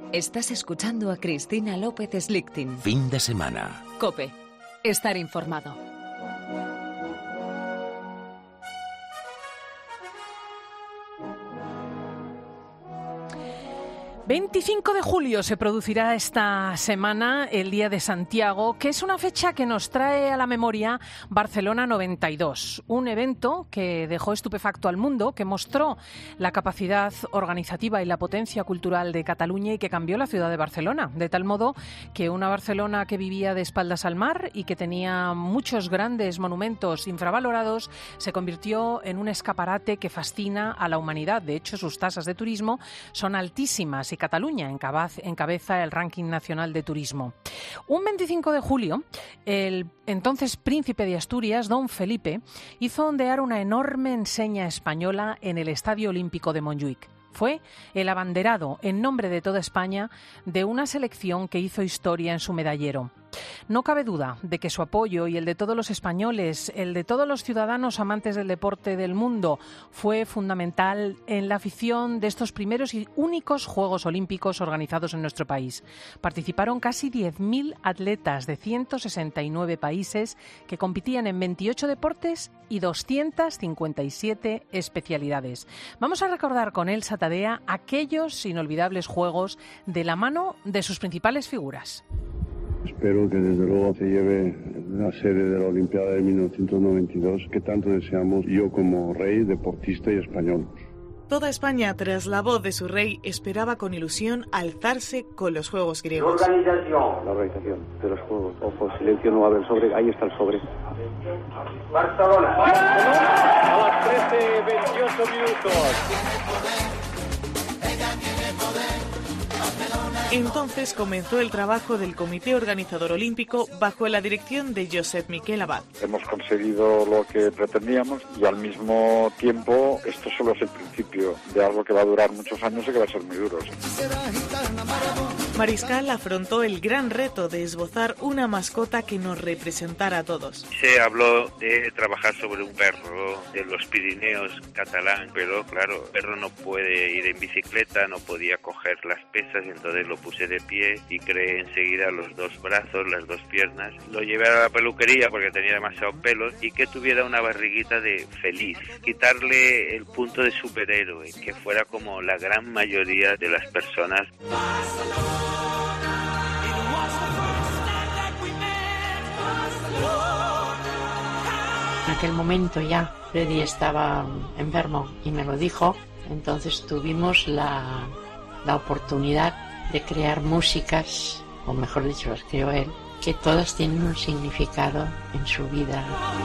Estás escuchando a Cristina López Slichting. Fin de semana. COPE. Estar informado. 25 de julio se producirá esta semana el Día de Santiago, que es una fecha que nos trae a la memoria Barcelona 92, un evento que dejó estupefacto al mundo, que mostró la capacidad organizativa y la potencia cultural de Cataluña y que cambió la ciudad de Barcelona, de tal modo que una Barcelona que vivía de espaldas al mar y que tenía muchos grandes monumentos infravalorados se convirtió en un escaparate que fascina a la humanidad. De hecho, sus tasas de turismo son altísimas y Cataluña encabeza el ranking nacional de turismo. Un 25 de julio, el entonces príncipe de Asturias, don Felipe, hizo ondear una enorme enseña española en el Estadio Olímpico de Montjuïc. Fue el abanderado, en nombre de toda España, de una selección que hizo historia en su medallero. No cabe duda de que su apoyo y el de todos los españoles, el de todos los ciudadanos amantes del deporte del mundo, fue fundamental en la afición de estos primeros y únicos Juegos Olímpicos organizados en nuestro país. Participaron casi 10.000 atletas de 169 países que competían en 28 deportes y 257 especialidades. Vamos a recordar con Elsa Tadea aquellos inolvidables Juegos de la mano de sus principales figuras. Espero que desde luego se lleve la sede de la Olimpiada de 1992 que tanto deseamos yo como rey, deportista y español. Toda España, tras la voz de su rey, esperaba con ilusión alzarse con los Juegos griegos. La organización de los Juegos. Ojo, silencio, no va a haber sobre. Ahí está el sobre. Barcelona. A las 13:28 minutos. Entonces comenzó el trabajo del Comité Organizador Olímpico bajo la dirección de Josep Miquel Abad. Hemos conseguido lo que pretendíamos y al mismo tiempo esto solo es el principio de algo que va a durar muchos años y que va a ser muy duro. Mariscal afrontó el gran reto de esbozar una mascota que nos representara a todos. Se habló de trabajar sobre un perro de los Pirineos catalán, pero claro, el perro no puede ir en bicicleta, no podía coger las pesas, entonces lo puse de pie y creé enseguida los dos brazos, las dos piernas. Lo llevé a la peluquería porque tenía demasiados pelos y que tuviera una barriguita de feliz. Quitarle el punto de superhéroe, que fuera como la gran mayoría de las personas. En aquel momento ya Freddy estaba enfermo y me lo dijo, entonces tuvimos la oportunidad de crear músicas, o mejor dicho, las creó él, que todas tienen un significado en su vida.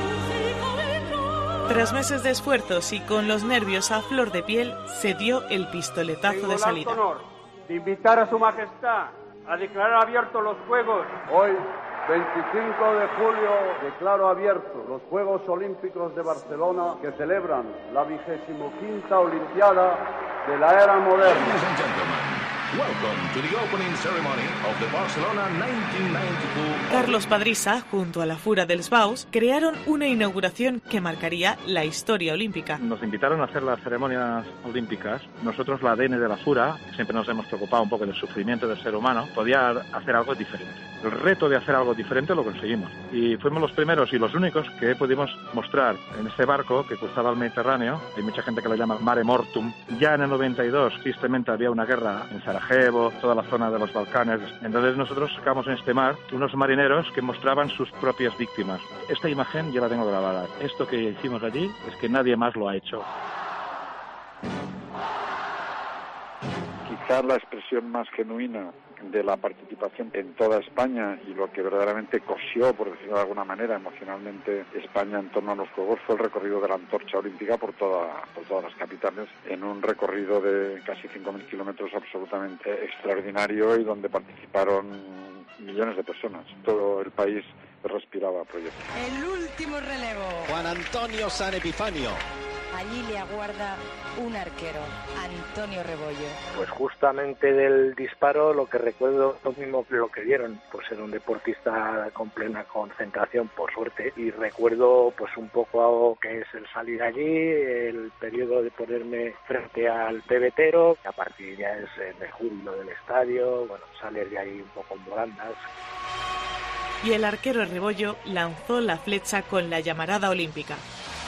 Tras meses de esfuerzos y con los nervios a flor de piel, se dio el pistoletazo de salida. Tengo el honor de invitar a Su Majestad a declarar abiertos los Juegos. Hoy, 25 de julio, declaro abiertos los Juegos Olímpicos de Barcelona que celebran la 25ª Olimpiada de la era moderna. Welcome to the opening ceremony of the Barcelona 1992. Carlos Padrisa, junto a la Fura dels Baus, crearon una inauguración que marcaría la historia olímpica. Nos invitaron a hacer las ceremonias olímpicas. Nosotros, la ADN de la Fura, siempre nos hemos preocupado un poco del sufrimiento del ser humano, podía hacer algo diferente. El reto de hacer algo diferente lo conseguimos. Y fuimos los primeros y los únicos que pudimos mostrar en este barco que cruzaba el Mediterráneo. Hay mucha gente que lo llama Mare Mortum. Ya en el 92, tristemente, había una guerra en Sarajevo, toda la zona de los Balcanes. Entonces nosotros sacamos en este mar unos marineros que mostraban sus propias víctimas. Esta imagen ya la tengo grabada. Esto que hicimos allí es que nadie más lo ha hecho. Quizás la expresión más genuina de la participación en toda España y lo que verdaderamente cosió, por decirlo de alguna manera, emocionalmente España en torno a los Juegos fue el recorrido de la antorcha olímpica por todas las capitales, en un recorrido de casi 5.000 kilómetros absolutamente extraordinario y donde participaron millones de personas. Todo el país respiraba proyecto. El último relevo. Juan Antonio San Epifanio. Allí le aguarda un arquero, Antonio Rebollo. Pues justamente del disparo lo que recuerdo lo mismo que lo que dieron, pues era un deportista con plena concentración, por suerte, y recuerdo pues un poco algo que es el salir allí, el periodo de ponerme frente al pebetero, a partir ya es el júbilo del estadio, bueno, salir de ahí un poco en volandas. Y el arquero Rebollo lanzó la flecha con la llamarada olímpica.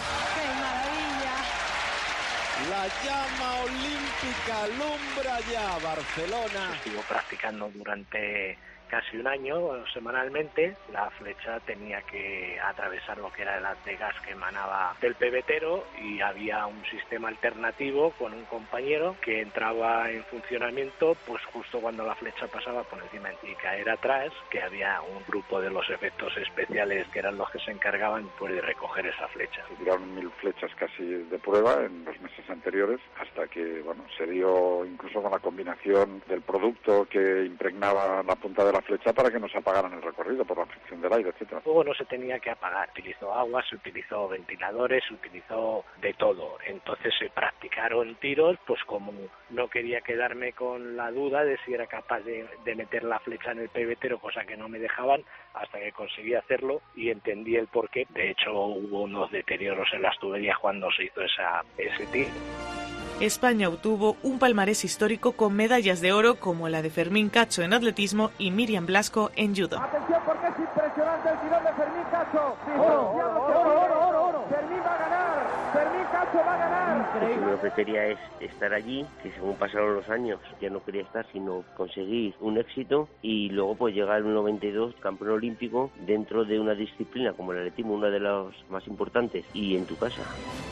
La llama olímpica alumbra ya Barcelona. Estuvo practicando durante casi un año, semanalmente. La flecha tenía que atravesar lo que era el haz de gas que emanaba del pebetero y había un sistema alternativo con un compañero que entraba en funcionamiento pues justo cuando la flecha pasaba por encima y caer atrás, que había un grupo de los efectos especiales que eran los que se encargaban pues de recoger esa flecha. Se tiraron 1000 flechas casi de prueba en los meses anteriores hasta que bueno se dio incluso con la combinación del producto que impregnaba la punta de la flecha para que no se apagaran el recorrido por la fricción del aire, etcétera. El fuego no se tenía que apagar, se utilizó agua, se utilizó ventiladores, se utilizó de todo. Entonces se practicaron tiros, pues como no quería quedarme con la duda de si era capaz de meter la flecha en el pebetero, cosa que no me dejaban, hasta que conseguí hacerlo y entendí el porqué. De hecho hubo unos deterioros en las tuberías cuando se hizo ese tiro. España obtuvo un palmarés histórico con medallas de oro como la de Fermín Cacho en atletismo y Miriam Blasco en judo. Atención porque es impresionante el tirón de Fermín Cacho. Oro. Fermín va a ganar. Fermín Cacho va a ganar. Yo lo que quería es estar allí, que según pasaron los años ya no quería estar, sino conseguir un éxito y luego pues llegar en el 92 campeón olímpico dentro de una disciplina como el atletismo, una de las más importantes, y en tu casa.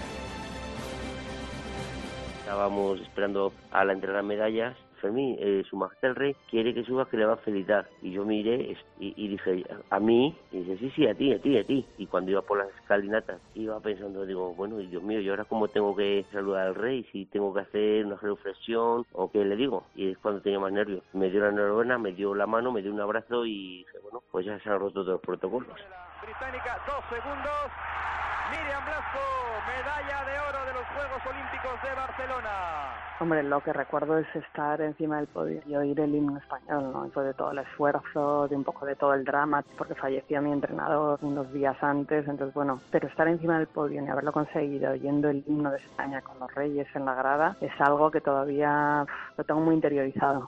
Estábamos esperando a la entrega de medallas. Fermín, su majestad el rey quiere que subas, que le va a felicitar. Y yo miré y dije, ¿a mí? Y dice, sí, a ti. Y cuando iba por las escalinatas, iba pensando, digo, bueno, Dios mío, ¿y ahora cómo tengo que saludar al rey? Si tengo que hacer una genuflexión o qué le digo. Y es cuando tenía más nervios. Me dio la enhorabuena, me dio la mano, me dio un abrazo y dije, bueno, pues ya se han roto todos los protocolos. Británica, 2 segundos. Miriam Blasco, medalla de oro de los Juegos Olímpicos de Barcelona. Hombre, lo que recuerdo es estar encima del podio y oír el himno español, ¿no? Después de todo el esfuerzo, de un poco de todo el drama, porque falleció mi entrenador unos días antes, entonces bueno, pero estar encima del podio y haberlo conseguido oyendo el himno de España con los reyes en la grada es algo que todavía lo tengo muy interiorizado.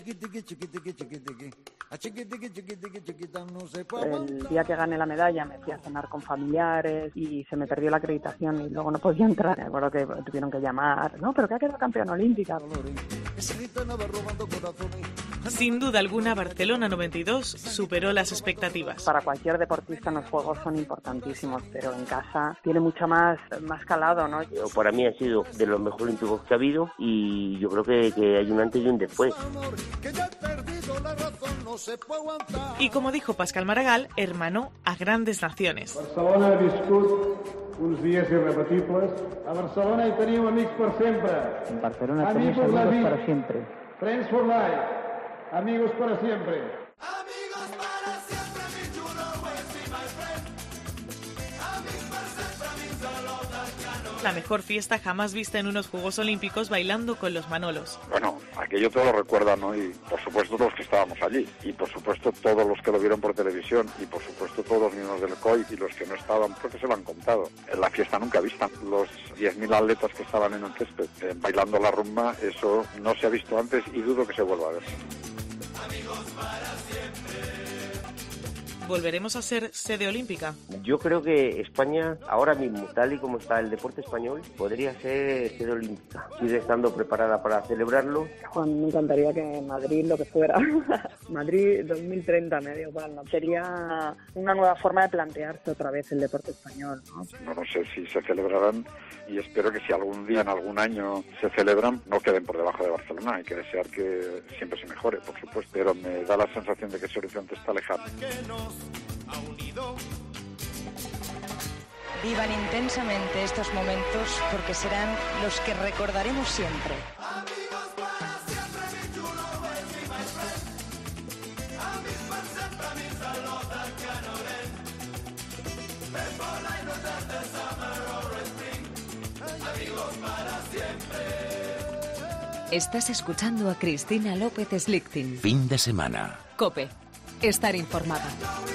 El día que gané la medalla me fui a cenar con familiares y se me perdió la acreditación y luego no podía entrar. Me acuerdo que tuvieron que llamar, no, pero que ha quedado campeona olímpica. Sin duda alguna, Barcelona 92 superó las expectativas. Para cualquier deportista los juegos son importantísimos, pero en casa tiene mucho más calado, ¿no? Para mí ha sido de los mejores olímpicos que ha habido y yo creo que hay un antes y un después. Y como dijo Pascal Maragall, hermanó a grandes naciones. Barcelona ha viscut uns dies irrepetibles. A Barcelona hi teniu amics per sempre. En Barcelona tenéis amigos para siempre. Friends for life. Amigos para siempre. La mejor fiesta jamás vista en unos Juegos Olímpicos bailando con los Manolos. Bueno, aquello todo lo recuerdan, ¿no? Y por supuesto todos los que estábamos allí, y por supuesto todos los que lo vieron por televisión, y por supuesto todos los miembros del COI y los que no estaban, porque se lo han contado. En la fiesta nunca vista. Los 10.000 atletas que estaban en el césped bailando la rumba, eso no se ha visto antes y dudo que se vuelva a ver. Amigos para siempre. ¿Volveremos a ser sede olímpica? Yo creo que España, ahora mismo, tal y como está el deporte español, podría ser sede olímpica. Sigue estando preparada para celebrarlo. Juan, me encantaría que Madrid, lo que fuera, Madrid 2030, medio plan, ¿no? Sería una nueva forma de plantearse otra vez el deporte español, ¿no? No sé si se celebrarán y espero que si algún día, en algún año, se celebran, no queden por debajo de Barcelona. Hay que desear que siempre se mejore, por supuesto, pero me da la sensación de que ese horizonte está lejano. Vivan intensamente estos momentos porque serán los que recordaremos siempre. Amigos para siempre, mi chulo, mi my friend. Amics per sempre, amics de l'Ota que no ven. Friends for life, no matter the summer or spring. Estás escuchando a Cristina López Slichting. Fin de semana. COPE. Estar informado.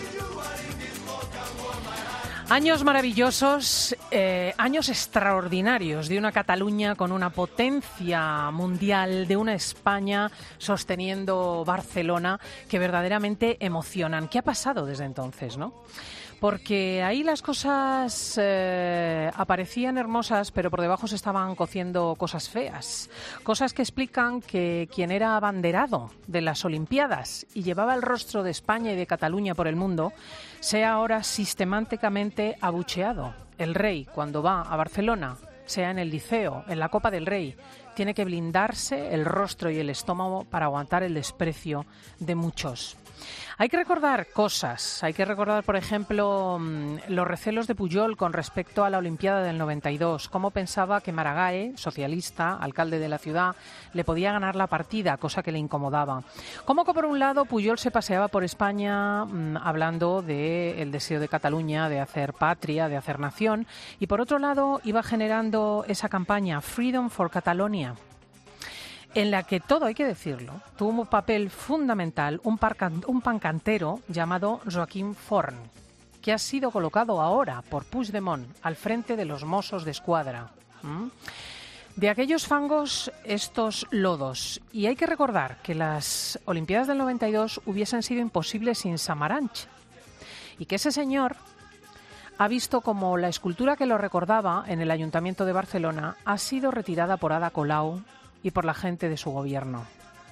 Años maravillosos, años extraordinarios de una Cataluña con una potencia mundial, de una España sosteniendo Barcelona, que verdaderamente emocionan. ¿Qué ha pasado desde entonces, no? Porque ahí las cosas aparecían hermosas, pero por debajo se estaban cociendo cosas feas. Cosas que explican que quien era abanderado de las Olimpiadas y llevaba el rostro de España y de Cataluña por el mundo, sea ahora sistemáticamente abucheado. El rey, cuando va a Barcelona, sea en el Liceo, en la Copa del Rey, tiene que blindarse el rostro y el estómago para aguantar el desprecio de muchos. Hay que recordar cosas. Hay que recordar, por ejemplo, los recelos de Pujol con respecto a la Olimpiada del 92. Cómo pensaba que Maragall, socialista, alcalde de la ciudad, le podía ganar la partida, cosa que le incomodaba. Cómo que, por un lado, Pujol se paseaba por España hablando del deseo de Cataluña de hacer patria, de hacer nación, y por otro lado iba generando esa campaña Freedom for Catalonia, en la que todo, hay que decirlo, tuvo un papel fundamental un pancantero llamado Joaquim Forn, que ha sido colocado ahora por Puigdemont al frente de los Mossos d'Esquadra. De aquellos fangos, estos lodos. Y hay que recordar que las Olimpiadas del 92 hubiesen sido imposibles sin Samaranch, y que ese señor ha visto como la escultura que lo recordaba en el Ayuntamiento de Barcelona ha sido retirada por Ada Colau y por la gente de su gobierno.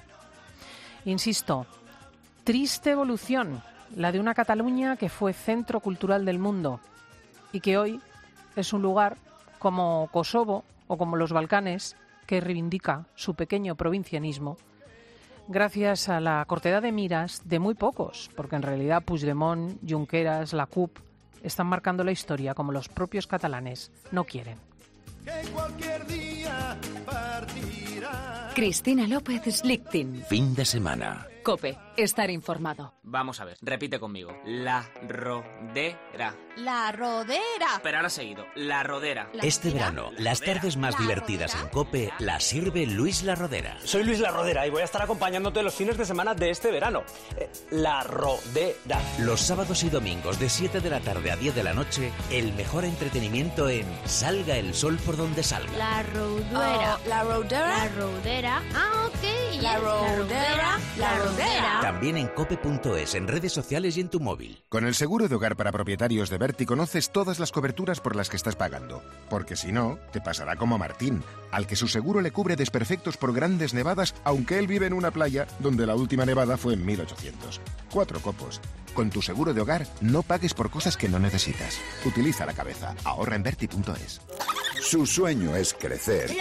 Insisto, triste evolución, la de una Cataluña que fue centro cultural del mundo y que hoy es un lugar como Kosovo o como los Balcanes, que reivindica su pequeño provincianismo, gracias a la cortedad de miras de muy pocos, porque en realidad Puigdemont, Junqueras, la CUP están marcando la historia como los propios catalanes no quieren. Que cualquier día partirá. Cristina López Slichting. Fin de semana. COPE. Estar informado. Vamos a ver, repite conmigo. La rodera. La rodera. Pero ahora seguido, la rodera. Este verano, las tardes más divertidas en COPE las sirve Luis La Rodera. Soy Luis La Rodera y voy a estar acompañándote los fines de semana de este verano. La rodera. Los sábados y domingos de 7 de la tarde a 10 de la noche, el mejor entretenimiento en Salga el sol por donde salga. La rodera. La rodera. La rodera. Ah, ok. La rodera. La rodera. También en cope.es, en redes sociales y en tu móvil. Con el seguro de hogar para propietarios de Berti conoces todas las coberturas por las que estás pagando. Porque si no, te pasará como a Martín, al que su seguro le cubre desperfectos por grandes nevadas, aunque él vive en una playa donde la última nevada fue en 1800. 4 copos. Con tu seguro de hogar, no pagues por cosas que no necesitas. Utiliza la cabeza. Ahorra en Berti.es. Su sueño es crecer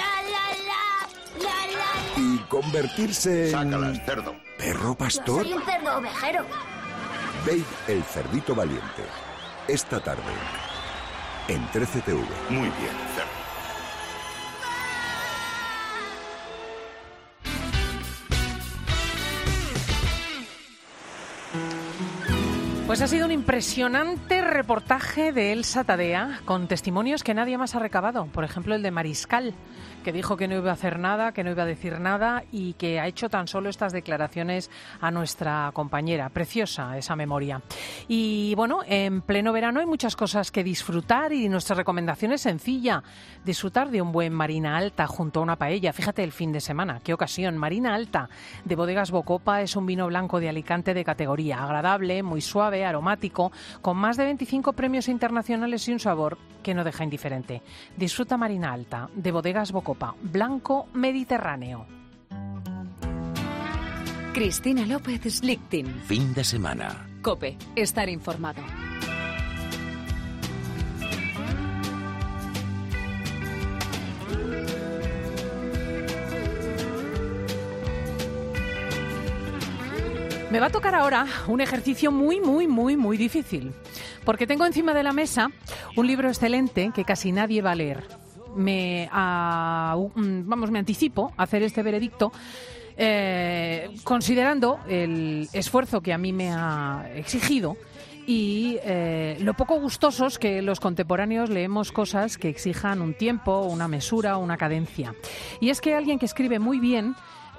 y convertirse en... Sácalas, cerdo. ¿Perro pastor? Soy un cerdo ovejero. Babe, el cerdito valiente. Esta tarde, en 13TV. Muy bien, cerdo. Pues ha sido un impresionante reportaje de Elsa Tadea, con testimonios que nadie más ha recabado. Por ejemplo, el de Mariscal, que dijo que no iba a hacer nada, que no iba a decir nada y que ha hecho tan solo estas declaraciones a nuestra compañera. Preciosa esa memoria. Y bueno, en pleno verano hay muchas cosas que disfrutar y nuestra recomendación es sencilla. Disfrutar de un buen Marina Alta junto a una paella. Fíjate el fin de semana, qué ocasión. Marina Alta, de Bodegas Bocopa, es un vino blanco de Alicante de categoría. Agradable, muy suave, aromático, con más de 25 premios internacionales y un sabor que no deja indiferente. Disfruta Marina Alta, de Bodegas Bocopa, blanco mediterráneo. Cristina López Slichting. Fin de semana. COPE. Estar informado. Me va a tocar ahora un ejercicio muy difícil, porque tengo encima de la mesa un libro excelente que casi nadie va a leer. Me anticipo a hacer este veredicto considerando el esfuerzo que a mí me ha exigido y lo poco gustosos que los contemporáneos leemos cosas que exijan un tiempo, una mesura, una cadencia. Y es que alguien que escribe muy bien,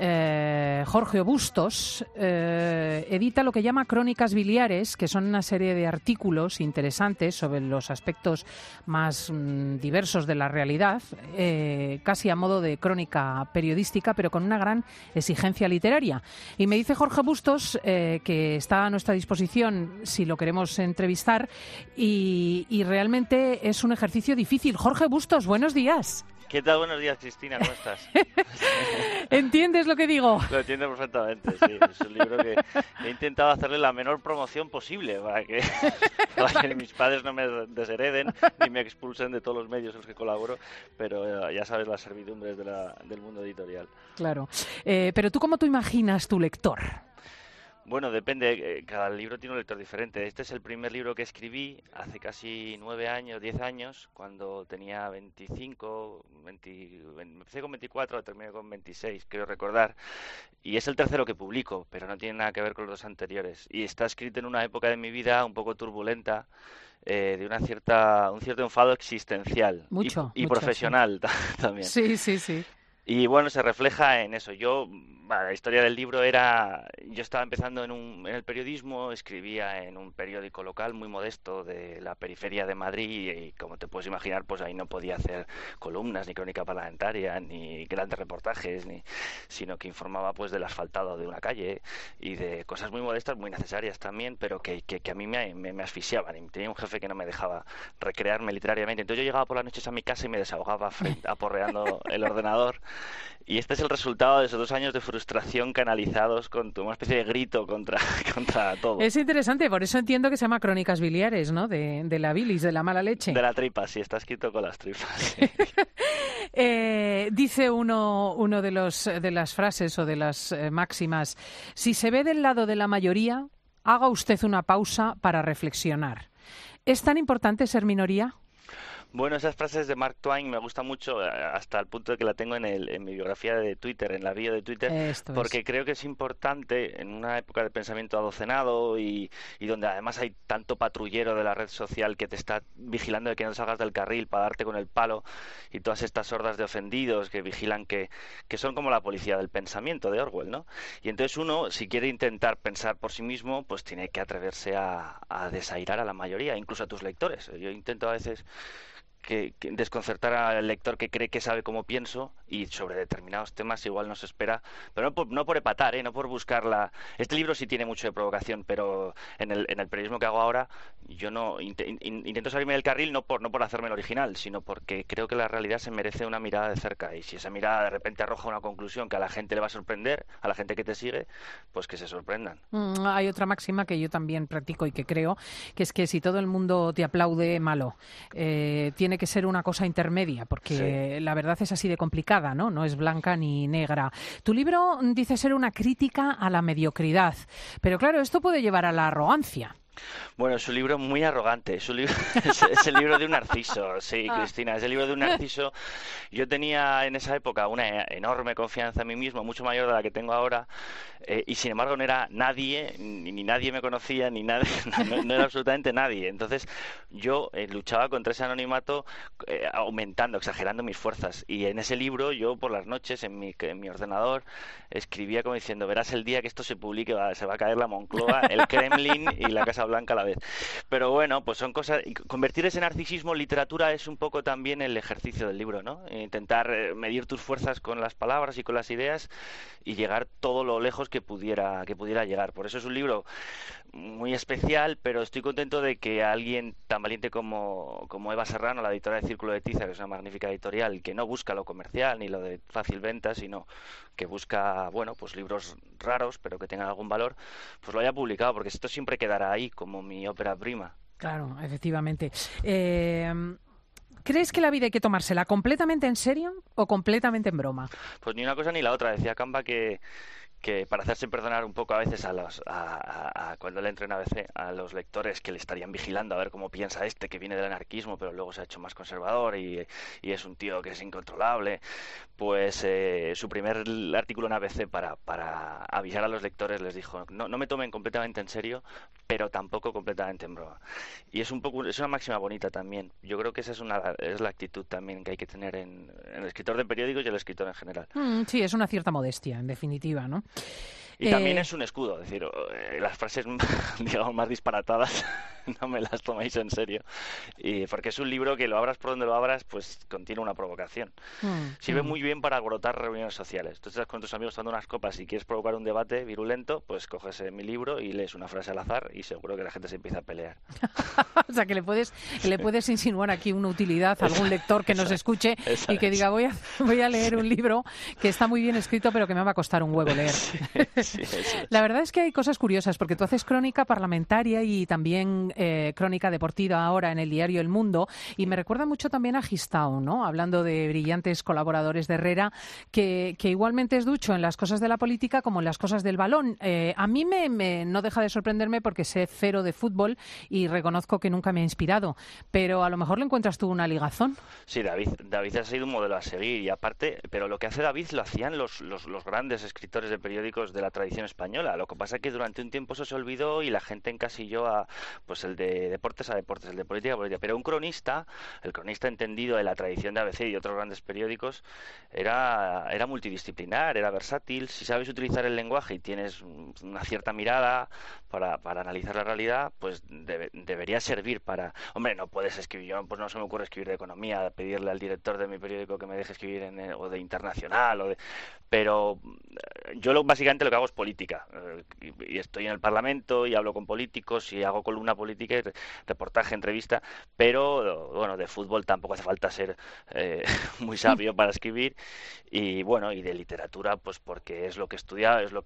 Jorge Bustos, edita lo que llama Crónicas Biliares, que son una serie de artículos interesantes sobre los aspectos más diversos de la realidad, casi a modo de crónica periodística, pero con una gran exigencia literaria. Y me dice Jorge Bustos que está a nuestra disposición si lo queremos entrevistar, y realmente es un ejercicio difícil. Jorge Bustos, buenos días. ¿Qué tal? Buenos días, Cristina, ¿cómo estás? ¿Entiendes lo que digo? Lo entiendo perfectamente, sí. Es un libro que he intentado hacerle la menor promoción posible para que mis padres no me deshereden ni me expulsen de todos los medios en los que colaboro, pero ya sabes las servidumbres del mundo editorial. Claro. Pero ¿tú cómo tú imaginas tu lector? Bueno, depende, cada libro tiene un lector diferente. Este es el primer libro que escribí hace casi 9 años, 10 años, cuando tenía 25, empecé con 24, terminé con 26, creo recordar. Y es el tercero que publico, pero no tiene nada que ver con los dos anteriores. Y está escrito en una época de mi vida un poco turbulenta, de un cierto enfado existencial. Mucho, profesional también. Sí, sí, sí. Y bueno, se refleja en eso. La historia del libro era, yo estaba empezando en el periodismo, escribía en un periódico local muy modesto de la periferia de Madrid y como te puedes imaginar, pues ahí no podía hacer columnas, ni crónica parlamentaria, ni grandes reportajes, sino que informaba pues del asfaltado de una calle y de cosas muy modestas, muy necesarias también, pero que a mí me asfixiaban. Y tenía un jefe que no me dejaba recrearme literariamente. Entonces yo llegaba por las noches a mi casa y me desahogaba aporreando el ordenador. Y este es el resultado de esos 2 años de frustración canalizados con una especie de grito contra todo. Es interesante, por eso entiendo que se llama Crónicas Biliares, ¿no? De la bilis, de la mala leche. De la tripa, sí, está escrito con las tripas. Sí. Dice uno de las frases o de las máximas: si se ve del lado de la mayoría, haga usted una pausa para reflexionar. ¿Es tan importante ser minoría? Bueno, esas frases de Mark Twain me gustan mucho, hasta el punto de que la tengo en mi biografía de Twitter, en la bio de Twitter, porque creo que es importante en una época de pensamiento adocenado y donde además hay tanto patrullero de la red social que te está vigilando de que no salgas del carril para darte con el palo, y todas estas hordas de ofendidos que vigilan que son como la policía del pensamiento de Orwell, ¿no? Y entonces uno, si quiere intentar pensar por sí mismo, pues tiene que atreverse a desairar a la mayoría, incluso a tus lectores. Yo intento a veces que desconcertar al lector que cree que sabe cómo pienso, y sobre determinados temas igual no se espera, pero no por epatar, no por buscarla. Este libro sí tiene mucho de provocación, pero en el periodismo que hago ahora yo no intento salirme del carril, no por hacerme el original, sino porque creo que la realidad se merece una mirada de cerca, y si esa mirada de repente arroja una conclusión que a la gente le va a sorprender, a la gente que te sigue, pues que se sorprendan. Hay otra máxima que yo también practico y que creo, que es que si todo el mundo te aplaude, malo. Tiene que ser una cosa intermedia, porque sí, la verdad es así de complicada, ¿no? No es blanca ni negra. Tu libro dice ser una crítica a la mediocridad, pero claro, esto puede llevar a la arrogancia. Bueno, es un libro muy arrogante, es el libro de un narciso, sí, Cristina, es el libro de un narciso. Yo tenía en esa época una enorme confianza en mí mismo, mucho mayor de la que tengo ahora, y sin embargo no era nadie, ni nadie me conocía, ni nadie, no era absolutamente nadie. Entonces yo luchaba contra ese anonimato, aumentando, exagerando mis fuerzas, y en ese libro yo por las noches en mi ordenador escribía como diciendo: verás el día que esto se publique, se va a caer la Moncloa, el Kremlin y la Casa Blanca a la vez. Pero bueno, pues son cosas. Y convertir ese narcisismo en literatura es un poco también el ejercicio del libro, ¿no? Intentar medir tus fuerzas con las palabras y con las ideas y llegar todo lo lejos que pudiera llegar. Por eso es un libro muy especial, pero estoy contento de que alguien tan valiente como Eva Serrano, la editora de Círculo de Tiza, que es una magnífica editorial, que no busca lo comercial ni lo de fácil venta, sino que busca, bueno, pues libros raros, pero que tengan algún valor, pues lo haya publicado, porque esto siempre quedará ahí como mi ópera prima. Claro, efectivamente. ¿Crees que la vida hay que tomársela completamente en serio o completamente en broma? Pues ni una cosa ni la otra. Decía Camba que que para hacerse perdonar un poco a veces cuando le entre en ABC a los lectores que le estarían vigilando a ver cómo piensa que viene del anarquismo pero luego se ha hecho más conservador y es un tío que es incontrolable, pues su primer artículo en ABC para avisar a los lectores les dijo no me tomen completamente en serio pero tampoco completamente en broma, y es una máxima bonita también. Yo creo que esa es la actitud también que hay que tener en el escritor de periódicos y el escritor en general. Sí, es una cierta modestia, en definitiva, ¿no? Y también es un escudo, es decir, las frases, digamos, más disparatadas no me las toméis en serio, porque es un libro que lo abras por donde lo abras, pues contiene una provocación. Sirve muy bien para alborotar reuniones sociales. Tú estás con tus amigos tomando unas copas y quieres provocar un debate virulento, pues coges mi libro y lees una frase al azar y seguro que la gente se empieza a pelear. O sea, que le puedes insinuar aquí una utilidad a algún lector que nos escuche y que diga, voy a leer un libro que está muy bien escrito pero que me va a costar un huevo leer. Sí, la verdad es que hay cosas curiosas, porque tú haces crónica parlamentaria y también crónica deportiva ahora en el diario El Mundo, y me recuerda mucho también a Gistau, ¿no? Hablando de brillantes colaboradores de Herrera, que igualmente es ducho en las cosas de la política como en las cosas del balón. A mí no deja de sorprenderme porque sé cero de fútbol y reconozco que nunca me ha inspirado, pero a lo mejor le encuentras tú una ligazón. Sí, David ha sido un modelo a seguir, y aparte, pero lo que hace David lo hacían los grandes escritores de periódicos de la tradición española. Lo que pasa es que durante un tiempo eso se olvidó y la gente encasilló pues el de deportes a deportes, el de política a política. Pero el cronista entendido de la tradición de ABC y de otros grandes periódicos, era multidisciplinar, era versátil. Si sabes utilizar el lenguaje y tienes una cierta mirada para analizar la realidad, pues debería servir para... Hombre, no puedes escribir, pues no se me ocurre escribir de economía, pedirle al director de mi periódico que me deje escribir o de internacional, pero yo básicamente lo que hago es política, y estoy en el Parlamento y hablo con políticos y hago columna política y reportaje, entrevista, pero bueno, de fútbol tampoco hace falta ser muy sabio para escribir, y bueno, y de literatura pues porque es lo que he estudiado, de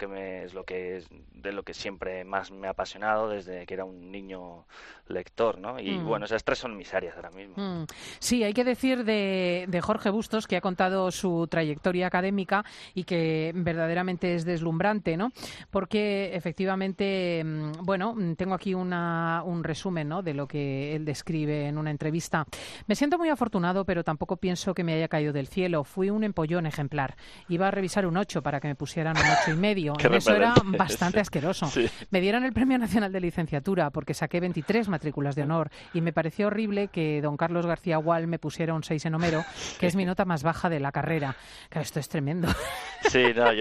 lo que siempre más me ha apasionado desde que era un niño lector, ¿no? Y bueno, esas tres son mis áreas ahora mismo. Sí, hay que decir de Jorge Bustos, que ha contado su trayectoria académica y que verdaderamente es deslumbrante, ¿no? Porque efectivamente, bueno, tengo aquí un resumen, ¿no?, de lo que él describe en una entrevista. Me siento muy afortunado, pero tampoco pienso que me haya caído del cielo. Fui un empollón ejemplar. Iba a revisar un 8 para que me pusieran un 8,5. En eso era bastante asqueroso. Sí. Me dieron el Premio Nacional de Licenciatura porque saqué 23 matrículas de honor y me pareció horrible que don Carlos García Gual me pusiera un 6 en Homero, que es mi nota más baja de la carrera. Claro, esto es tremendo. Sí, no,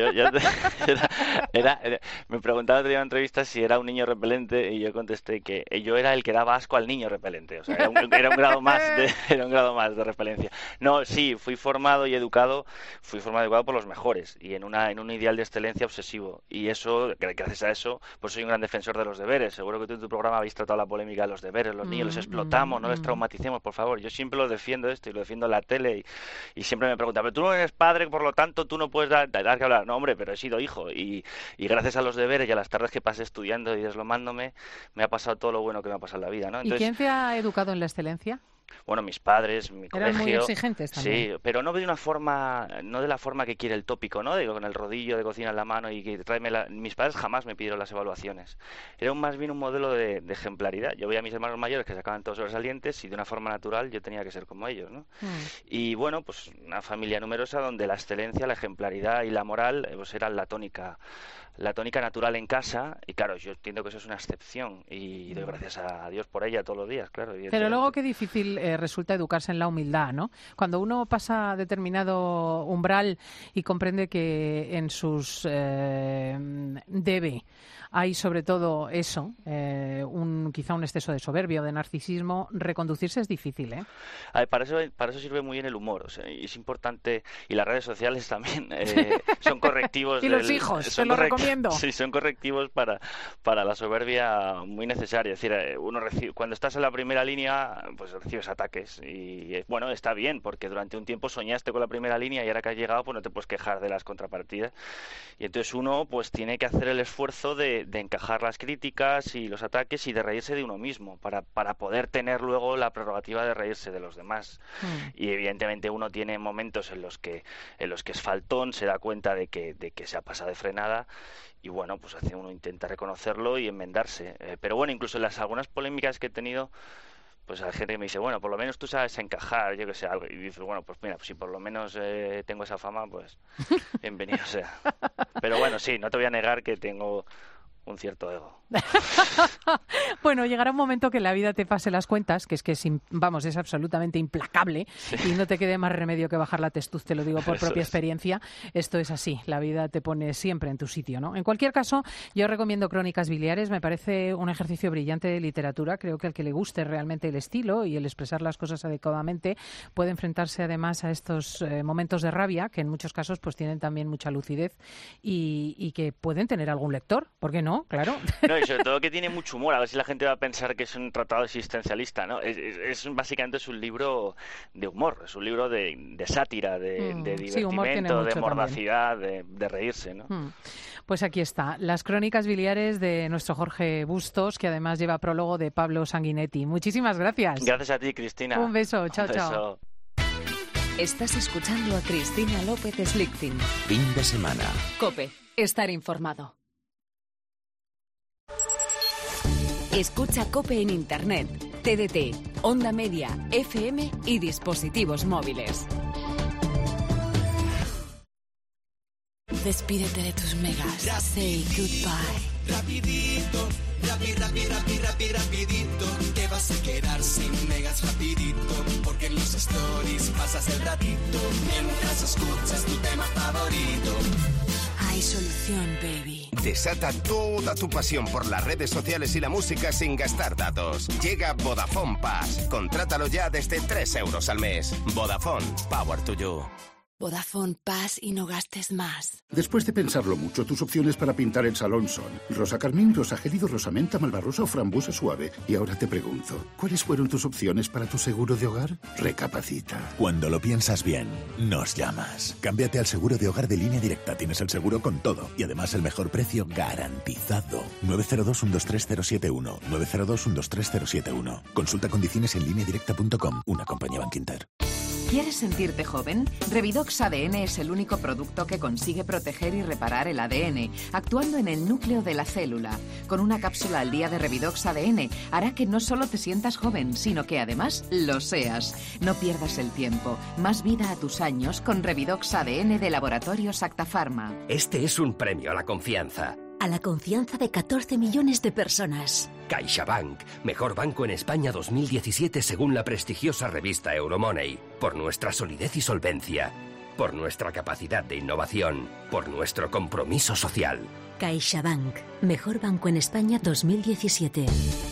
me preguntaba otro día en una entrevista si era un niño repelente y yo contesté que yo era el que daba asco al niño repelente, o sea, era un grado más de repelencia. No, sí, fui formado y educado por los mejores y en un ideal de excelencia obsesivo, y eso, gracias a eso, pues soy un gran defensor de los deberes. Seguro que tú en tu programa habéis tratado la polémica de los deberes, los niños los explotamos, no les traumaticemos, por favor. Yo siempre lo defiendo esto y lo defiendo en la tele y siempre me preguntan, pero tú no eres padre, por lo tanto tú no puedes dar que hablar. No, hombre, pero he sido hijo y gracias a los deberes y a las tardes que pasé estudiando y deslomándome, me ha pasado todo lo bueno que me ha pasado en la vida, ¿no? Entonces, ¿y quién te ha educado en la excelencia? Bueno, mis padres, mi colegio. Eran muy exigentes también. Sí, pero no de la forma que quiere el tópico, ¿no? Con el rodillo de cocina en la mano y que mis padres jamás me pidieron las evaluaciones. Era más bien un modelo de ejemplaridad. Yo veía a mis hermanos mayores que sacaban todos sobresalientes y de una forma natural yo tenía que ser como ellos, ¿no? Y bueno, pues una familia numerosa donde la excelencia, la ejemplaridad y la moral pues eran la tónica natural en casa, y claro, yo entiendo que eso es una excepción y doy gracias a Dios por ella todos los días, claro. Pero luego qué difícil resulta educarse en la humildad, ¿no? Cuando uno pasa determinado umbral y comprende que en sus debe hay sobre todo eso, quizá un exceso de soberbia o de narcisismo, reconducirse es difícil, ¿eh? A ver, para eso sirve muy bien el humor, o sea, y es importante, y las redes sociales también son correctivos. Y los hijos, te lo recomiendo. Sí, son correctivos para la soberbia muy necesaria. Es decir, cuando estás en la primera línea, pues recibes ataques y bueno, está bien, porque durante un tiempo soñaste con la primera línea y ahora que has llegado, pues no te puedes quejar de las contrapartidas. Y entonces uno pues tiene que hacer el esfuerzo de de encajar las críticas y los ataques y de reírse de uno mismo para poder tener luego la prerrogativa de reírse de los demás. Y evidentemente uno tiene momentos en los que es faltón, se da cuenta de que se ha pasado de frenada y bueno, pues uno intenta reconocerlo y enmendarse. Pero bueno, incluso en algunas polémicas que he tenido, pues hay gente que me dice, bueno, por lo menos tú sabes encajar, yo que sé, algo. Y dices, bueno, pues mira, pues si por lo menos tengo esa fama, pues bienvenido sea. Pero bueno, sí, no te voy a negar que tengo un cierto ego. Bueno, llegará un momento que la vida te pase las cuentas, que es absolutamente implacable, y no te quede más remedio que bajar la testuz, te lo digo por propia experiencia. Esto es así, la vida te pone siempre en tu sitio, ¿no? En cualquier caso, yo recomiendo Crónicas biliares, me parece un ejercicio brillante de literatura, creo que al que le guste realmente el estilo y el expresar las cosas adecuadamente puede enfrentarse además a estos momentos de rabia, que en muchos casos pues tienen también mucha lucidez y que pueden tener algún lector, ¿por qué no? Claro. No, y sobre todo que tiene mucho humor, a ver si la gente va a pensar que es un tratado existencialista, ¿no? Básicamente es un libro de humor, es un libro de sátira, de divertimento, de mordacidad, de reírse, ¿no? Pues aquí está, las Crónicas biliares de nuestro Jorge Bustos, que además lleva prólogo de Pablo Sanguinetti. Muchísimas gracias. Gracias a ti, Cristina. Un beso, chao, Un beso. chao. Estás escuchando a Cristina López Slichting. Fin de semana. COPE. Estar informado. Escucha COPE en Internet, TDT, Onda Media, FM y dispositivos móviles. Despídete de tus megas. Say goodbye. Rapidito, rapidito, te vas a quedar sin megas rapidito, porque en los stories pasas el ratito, mientras escuchas tu tema favorito. Hay solución, baby. Desata toda tu pasión por las redes sociales y la música sin gastar datos. Llega Vodafone Pass. Contrátalo ya desde 3 euros al mes. Vodafone, power to you. Vodafone Pass y no gastes más. Después de pensarlo mucho, tus opciones para pintar el salón son rosa carmín, rosa gélido, rosa menta, malvarrosa o frambuesa suave. Y ahora te pregunto, ¿cuáles fueron tus opciones para tu seguro de hogar? Recapacita. Cuando lo piensas bien, nos llamas. Cámbiate al seguro de hogar de Línea Directa. Tienes el seguro con todo y además el mejor precio garantizado. 902-123-071. 902-123-071. Consulta condiciones en lineadirecta.com. Una compañía Bankinter. ¿Quieres sentirte joven? Revidox ADN es el único producto que consigue proteger y reparar el ADN, actuando en el núcleo de la célula. Con una cápsula al día de Revidox ADN hará que no solo te sientas joven, sino que además lo seas. No pierdas el tiempo. Más vida a tus años con Revidox ADN de Laboratorios Acta Pharma. Este es un premio a la confianza. A la confianza de 14 millones de personas. CaixaBank, mejor banco en España 2017 según la prestigiosa revista Euromoney. Por nuestra solidez y solvencia, por nuestra capacidad de innovación, por nuestro compromiso social. CaixaBank, mejor banco en España 2017.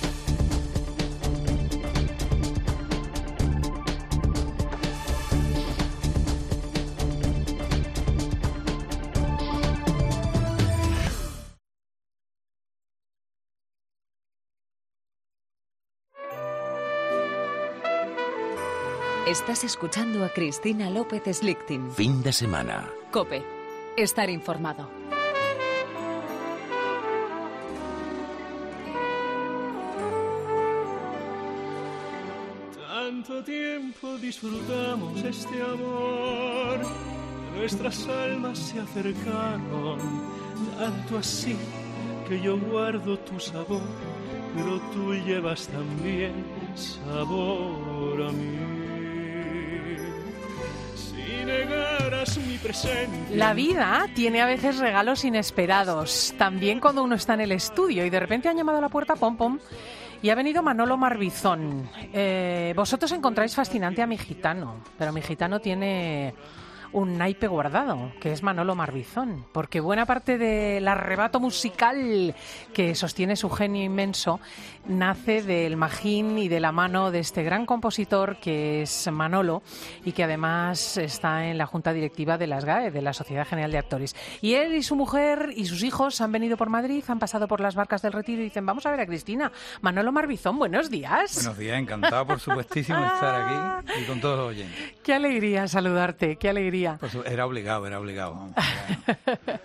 Estás escuchando a Cristina López Slichting. Fin de semana. COPE. Estar informado. Tanto tiempo disfrutamos este amor, nuestras almas se acercaron, tanto así que yo guardo tu sabor, pero tú llevas también sabor a mí. Mi presente. La vida tiene a veces regalos inesperados, también cuando uno está en el estudio y de repente han llamado a la puerta, pom pom, y ha venido Manolo Marbizón. Vosotros encontráis fascinante a mi gitano, pero mi gitano tiene un naipe guardado, que es Manolo Marbizón, porque buena parte del arrebato musical que sostiene su genio inmenso nace del magín y de la mano de este gran compositor que es Manolo y que además está en la junta directiva de la SGAE, de la Sociedad General de Actores. Y él y su mujer y sus hijos han venido por Madrid, han pasado por las Barcas del Retiro y dicen, vamos a ver a Cristina. Manolo Marbizón, buenos días. Buenos días, encantado por supuestísimo de estar aquí y con todos los oyentes. Qué alegría saludarte, qué alegría. Pues era obligado.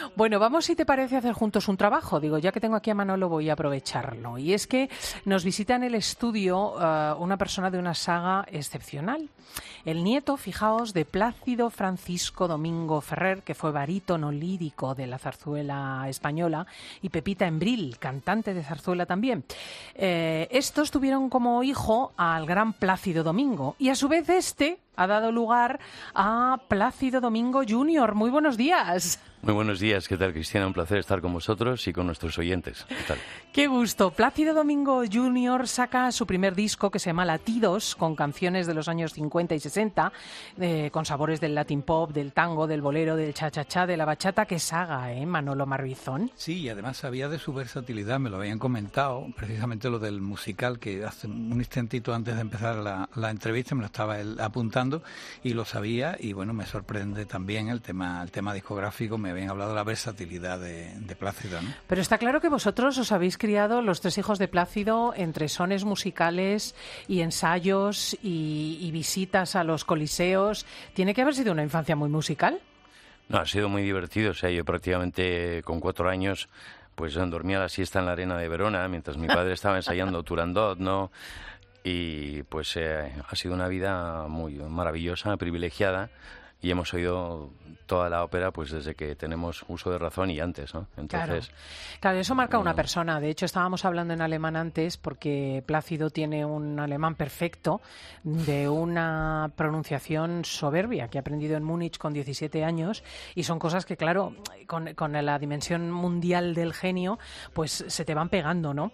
Bueno, vamos, si te parece, a hacer juntos un trabajo. Digo, ya que tengo aquí a Manolo, voy a aprovecharlo. Y es que nos visita en el estudio una persona de una saga excepcional. El nieto, fijaos, de Plácido Francisco Domingo Ferrer, que fue barítono lírico de la zarzuela española, y Pepita Embril, cantante de zarzuela también. Estos tuvieron como hijo al gran Plácido Domingo, y a su vez este ha dado lugar a Plácido Domingo Jr. Muy buenos días. Muy buenos días, ¿qué tal, Cristina? Un placer estar con vosotros y con nuestros oyentes. ¿Qué tal? Qué gusto. Plácido Domingo Jr. saca su primer disco que se llama Latidos, con canciones de los años 50 y 60, con sabores del Latin pop, del tango, del bolero, del cha-cha-cha, de la bachata. ¡Qué saga, Manolo Marbizón! Sí, y además sabía de su versatilidad, me lo habían comentado, precisamente lo del musical, que hace un instantito antes de empezar la entrevista me lo estaba él apuntando y lo sabía, y bueno, me sorprende también el tema discográfico. Me habían hablado de la versatilidad de Plácido, ¿no? Pero está claro que vosotros os habéis criado, los tres hijos de Plácido, entre sones musicales y ensayos y visitas a los coliseos. ¿Tiene que haber sido una infancia muy musical? No, ha sido muy divertido. O sea, yo prácticamente con 4 años pues dormía la siesta en la arena de Verona mientras mi padre estaba ensayando Turandot, ¿no? Y pues ha sido una vida muy maravillosa, privilegiada, y hemos oído toda la ópera pues desde que tenemos uso de razón y antes, ¿no? Entonces, claro, eso marca una persona. De hecho, estábamos hablando en alemán antes porque Plácido tiene un alemán perfecto, de una pronunciación soberbia que ha aprendido en Múnich con 17 años, y son cosas que, claro, con la dimensión mundial del genio, pues se te van pegando, ¿no?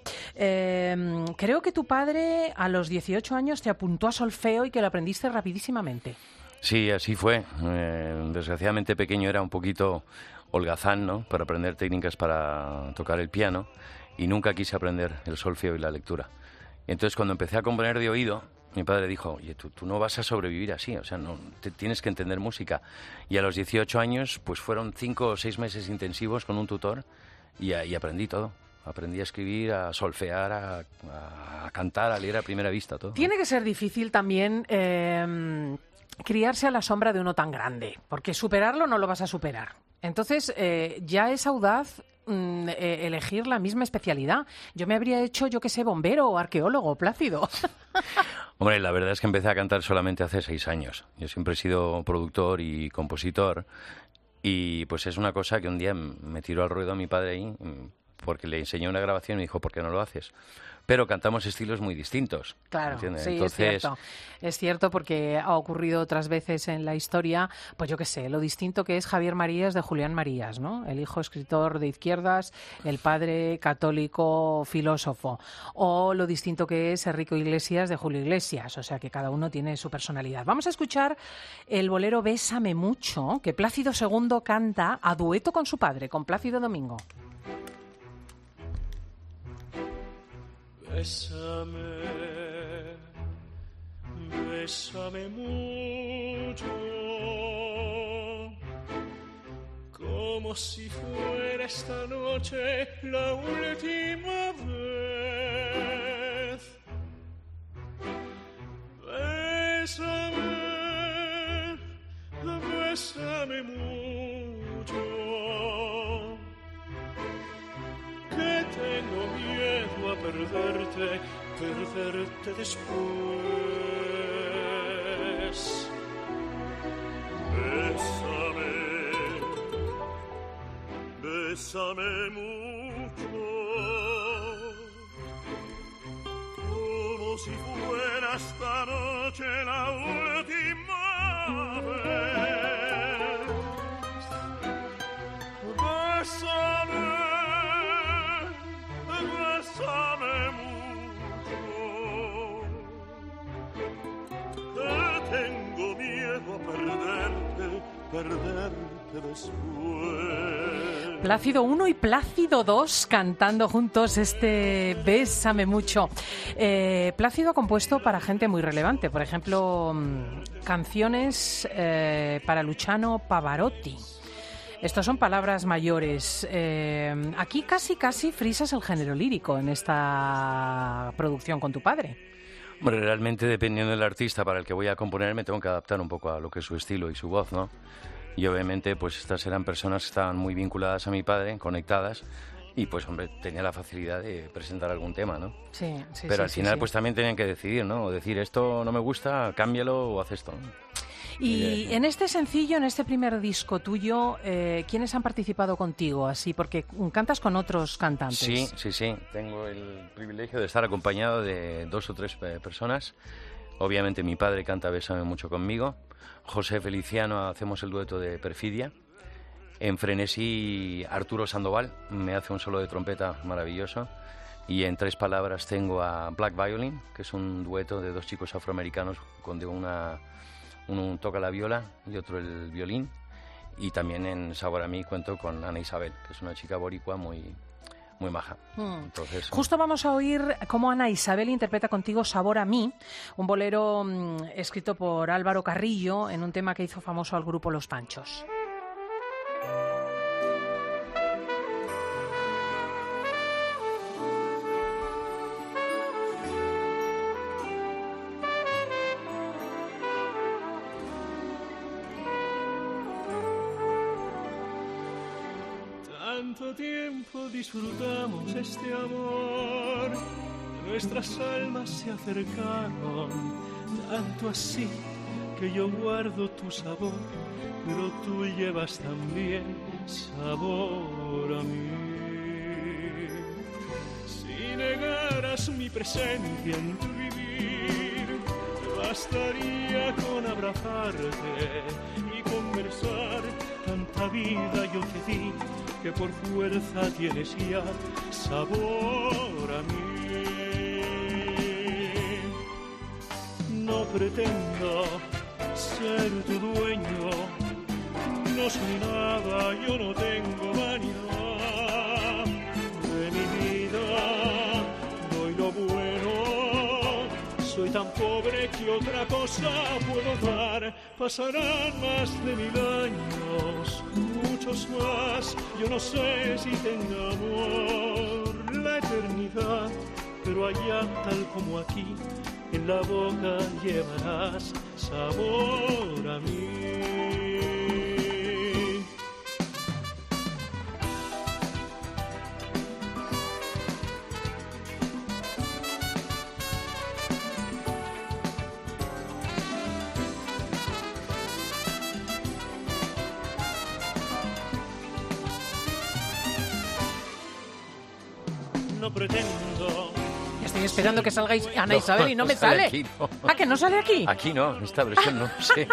Creo que tu padre a los 18 años te apuntó a solfeo y que lo aprendiste rapidísimamente. Sí, así fue. Desgraciadamente pequeño era un poquito holgazán, ¿no?, para aprender técnicas para tocar el piano, y nunca quise aprender el solfeo y la lectura. Y entonces cuando empecé a componer de oído, mi padre dijo, oye, tú no vas a sobrevivir así, o sea, no, tienes que entender música. Y a los 18 años, pues fueron 5 o 6 meses intensivos con un tutor y aprendí todo. Aprendí a escribir, a solfear, a cantar, a leer a primera vista, todo. Tiene que ser difícil también criarse a la sombra de uno tan grande, porque superarlo no lo vas a superar. Entonces, ya es audaz elegir la misma especialidad. Yo me habría hecho, yo qué sé, bombero o arqueólogo, Plácido. Hombre, la verdad es que empecé a cantar solamente hace 6 años. Yo siempre he sido productor y compositor, y pues es una cosa que un día me tiró al ruedo a mi padre ahí, porque le enseñé una grabación y me dijo, ¿por qué no lo haces? Pero cantamos estilos muy distintos. Claro, ¿entiendes? Sí, entonces, es cierto, porque ha ocurrido otras veces en la historia, pues yo qué sé, lo distinto que es Javier Marías de Julián Marías, ¿no? El hijo escritor de izquierdas, el padre católico filósofo, o lo distinto que es Enrique Iglesias de Julio Iglesias, o sea que cada uno tiene su personalidad. Vamos a escuchar el bolero Bésame mucho, que Plácido II canta a dueto con su padre, con Plácido Domingo. Bésame, bésame mucho, como si fuera esta noche la última vez. Bésame, bésame mucho, que tengo miedo a perderte después. Bésame, bésame mucho, como si fuera esta noche la última vez. Bésame, bésame mucho, que tengo miedo a perderte después. Plácido I y Plácido II cantando juntos este Bésame mucho. Plácido ha compuesto para gente muy relevante, por ejemplo, canciones para Luciano Pavarotti. Estos son palabras mayores. Aquí casi frisas el género lírico en esta producción con tu padre. Bueno, realmente dependiendo del artista para el que voy a componer me tengo que adaptar un poco a lo que es su estilo y su voz, ¿no? y obviamente pues estas eran personas que estaban muy vinculadas a mi padre, conectadas, y pues hombre, tenía la facilidad de presentar algún tema, ¿no? Sí, sí. Pero al final sí. pues también tenían que decidir, ¿no? O decir, esto no me gusta, cámbialo o haz esto, ¿no? Y en este sencillo, en este primer disco tuyo, ¿quiénes han participado contigo? Así, porque cantas con otros cantantes. Sí. Tengo el privilegio de estar acompañado de 2 o 3 personas. Obviamente mi padre canta Bésame mucho conmigo. José Feliciano hacemos el dueto de Perfidia. En Frenesí, Arturo Sandoval me hace un solo de trompeta maravilloso. Y en 3 palabras tengo a Black Violin, que es un dueto de 2 chicos afroamericanos donde uno toca la viola y otro el violín. Y también en Sabor a mí cuento con Ana Isabel, que es una chica boricua muy maja. Entonces, justo vamos a oír cómo Ana Isabel interpreta contigo Sabor a mí, un bolero escrito por Álvaro Carrillo en un tema que hizo famoso al grupo Los Panchos. Tanto tiempo disfrutamos este amor, nuestras almas se acercaron, tanto así que yo guardo tu sabor, pero tú llevas también sabor a mí. Si negaras mi presencia en tu vivir, bastaría con abrazarte y conversar. Tanta vida yo te di que por fuerza tienes ya sabor a mí. No pretendo ser tu dueño, no soy nada, yo no tengo vanidad. De mi vida doy lo bueno, soy tan pobre que otra cosa puedo dar. Pasarán más de 1000 años, muchos más, yo no sé si tenga amor la eternidad, pero allá tal como aquí, en la boca llevarás sabor a mí. No pretendo. Estoy esperando que salgáis Ana Isabel y no me sale. Aquí, no. ¿Ah, que no sale aquí? Aquí no, en esta versión no sé.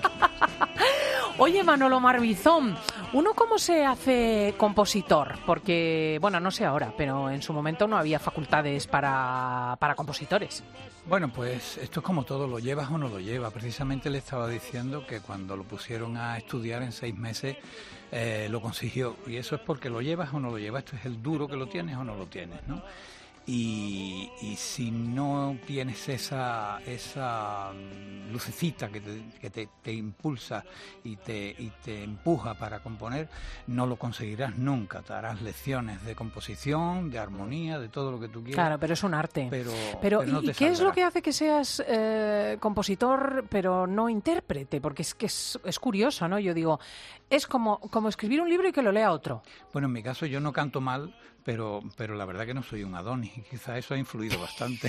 Oye, Manolo Marbizón, ¿uno cómo se hace compositor? Porque, bueno, no sé ahora, pero en su momento no había facultades para compositores. Bueno, pues esto es como todo, lo llevas o no lo llevas. Precisamente le estaba diciendo que cuando lo pusieron a estudiar en 6 meses lo consiguió. Y eso es porque lo llevas o no lo llevas. Esto es el duro que lo tienes o no lo tienes, ¿no? Y si no tienes esa lucecita que te impulsa y te empuja para componer, no lo conseguirás nunca. Te harás lecciones de composición, de armonía, de todo lo que tú quieras. Claro, pero es un arte. Pero no ¿y qué es lo que hace que seas compositor pero no intérprete? Porque es que es curioso, ¿no? Yo digo, es como escribir un libro y que lo lea otro. Bueno, en mi caso yo no canto mal, pero la verdad que no soy un Adonis y quizá eso ha influido bastante.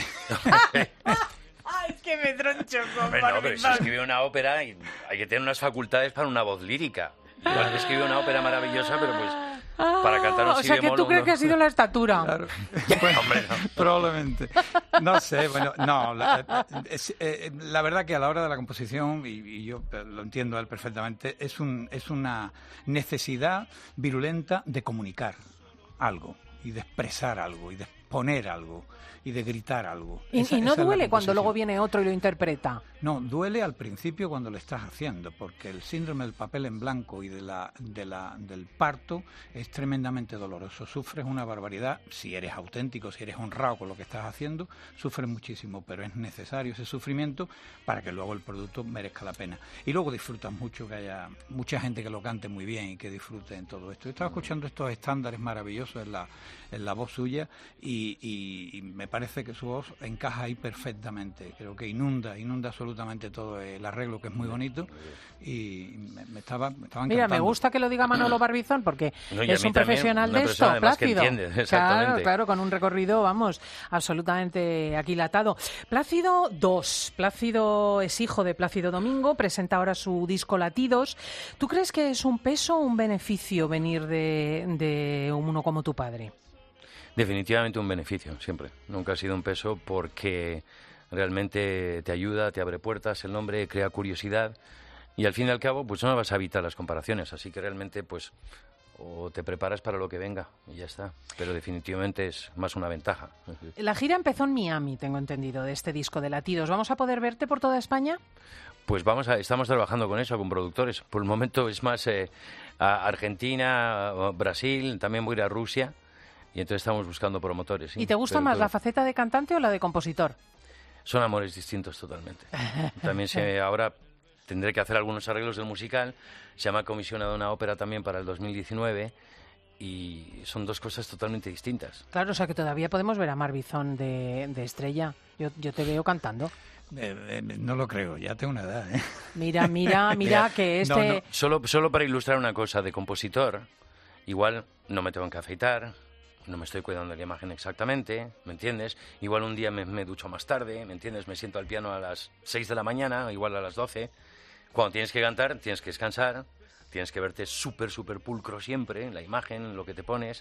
¡Ay, que me troncho con No, pero si escribe una ópera y hay que tener unas facultades para una voz lírica. Igual que escribe una ópera maravillosa, pero pues para cantar un si o sea, que tú crees que ha sido la estatura. Claro. Bueno, hombre, no. Probablemente. No sé, bueno, no. La verdad que a la hora de la composición, y yo lo entiendo a él perfectamente, es una necesidad virulenta de comunicar algo y de expresar algo y de exponer algo y de gritar algo. ¿Y no duele cuando luego viene otro y lo interpreta? No, duele al principio cuando lo estás haciendo, porque el síndrome del papel en blanco y del parto es tremendamente doloroso. Sufres una barbaridad, si eres auténtico, si eres honrado con lo que estás haciendo, sufres muchísimo, pero es necesario ese sufrimiento para que luego el producto merezca la pena. Y luego disfrutas mucho, que haya mucha gente que lo cante muy bien y que disfrute en todo esto. Yo estaba escuchando estos estándares maravillosos en la voz suya y y me parece que su voz encaja ahí perfectamente. Creo que inunda absolutamente todo el arreglo, que es muy bonito, y me estaba encantando. Mira, me gusta que lo diga Manolo Barbizón, porque es un profesional de esto, Plácido. Claro, con un recorrido, vamos, absolutamente aquilatado. Plácido II. Plácido es hijo de Plácido Domingo, presenta ahora su disco Latidos. ¿Tú crees que es un peso o un beneficio venir de uno como tu padre? Definitivamente un beneficio, siempre. Nunca ha sido un peso, porque realmente te ayuda, te abre puertas, el nombre crea curiosidad, y al fin y al cabo pues no vas a evitar las comparaciones, así que realmente pues o te preparas para lo que venga y ya está, pero definitivamente es más una ventaja. La gira empezó en Miami, tengo entendido, de este disco de Latidos. ¿Vamos a poder verte por toda España? Pues estamos trabajando con eso, con productores. Por el momento es más a Argentina, Brasil, también voy a ir a Rusia. Y entonces estamos buscando promotores. ¿Sí? ¿Y te gusta más la faceta de cantante o la de compositor? Son amores distintos totalmente. También ahora tendré que hacer algunos arreglos del musical. Se me ha comisionado una ópera también para el 2019 y son dos cosas totalmente distintas. Claro, o sea que todavía podemos ver a Barbizón de estrella. Yo te veo cantando. No lo creo, ya tengo una edad, ¿eh? Mira, que este... No. Solo para ilustrar una cosa, de compositor, igual no me tengo que afeitar, no me estoy cuidando de la imagen exactamente, ¿me entiendes? Igual un día me ducho más tarde, ¿me entiendes? Me siento al piano a las 6 de la mañana, igual a las 12. Cuando tienes que cantar, tienes que descansar, tienes que verte súper pulcro siempre, la imagen, lo que te pones.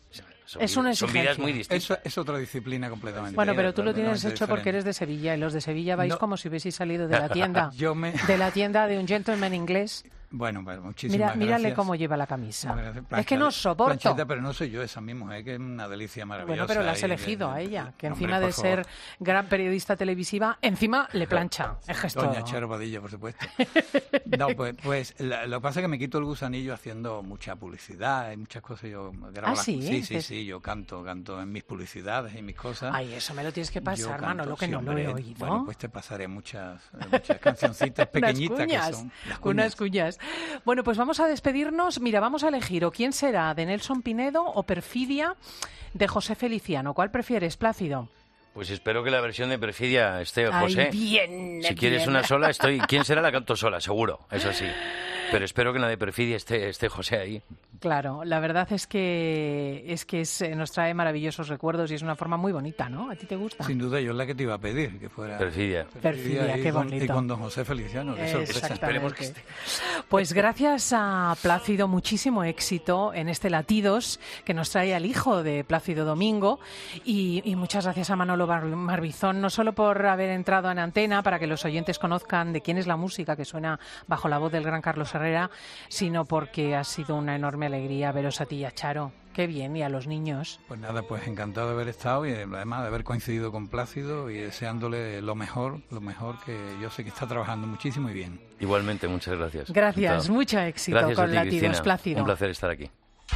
Son vidas muy distintas. Es otra disciplina completamente. Bueno, pero tú lo tienes hecho diferente, porque eres de Sevilla, y los de Sevilla vais como si hubieseis salido de la tienda. De la tienda de un gentleman inglés. Bueno, muchísimas gracias. Mírale cómo lleva la camisa. Es que no soporto. Planchita, pero no soy yo, esa mi mujer, que es una delicia maravillosa. Bueno, pero la has elegido a ella, que encima de ser gran periodista televisiva, encima le plancha. Es gesto. Doña Charo Padilla, por supuesto. No, pues lo que pasa es que me quito el gusanillo haciendo mucha publicidad, hay muchas cosas. Yo grabo sí, yo canto en mis publicidades y mis cosas. Ay, eso me lo tienes que pasar, mano, lo que no lo he oído. Bueno, pues te pasaré muchas cancioncitas pequeñitas que son unas cuñas. Bueno, pues vamos a despedirnos. Mira, vamos a elegir o quién será, de Nelson Pinedo o Perfidia de José Feliciano. ¿Cuál prefieres, Plácido? Pues espero que la versión de Perfidia esté, José. Si quieres una sola, estoy. ¿Quién será? La canto sola, seguro, eso sí. Pero espero que en la de Perfidia esté José ahí. Claro, la verdad es que nos trae maravillosos recuerdos y es una forma muy bonita, ¿no? ¿A ti te gusta? Sin duda, yo es la que te iba a pedir, que fuera Perfidia, qué bonito. Y con don José Feliciano, qué sorpresa. Esperemos que esté. Pues gracias a Plácido, muchísimo éxito en este Latidos que nos trae al hijo de Plácido Domingo, y muchas gracias a Manolo Barbizón, no solo por haber entrado en antena para que los oyentes conozcan de quién es la música que suena bajo la voz del gran Carlos Herrera, sino porque ha sido una enorme alegría veros a ti y a Charo. Qué bien, y a los niños. Pues nada, pues encantado de haber estado y además de haber coincidido con Plácido y deseándole lo mejor, que yo sé que está trabajando muchísimo y bien. Igualmente, muchas gracias. Gracias, mucho éxito gracias con a ti, Latidos, Cristina. Plácido. Un placer estar aquí.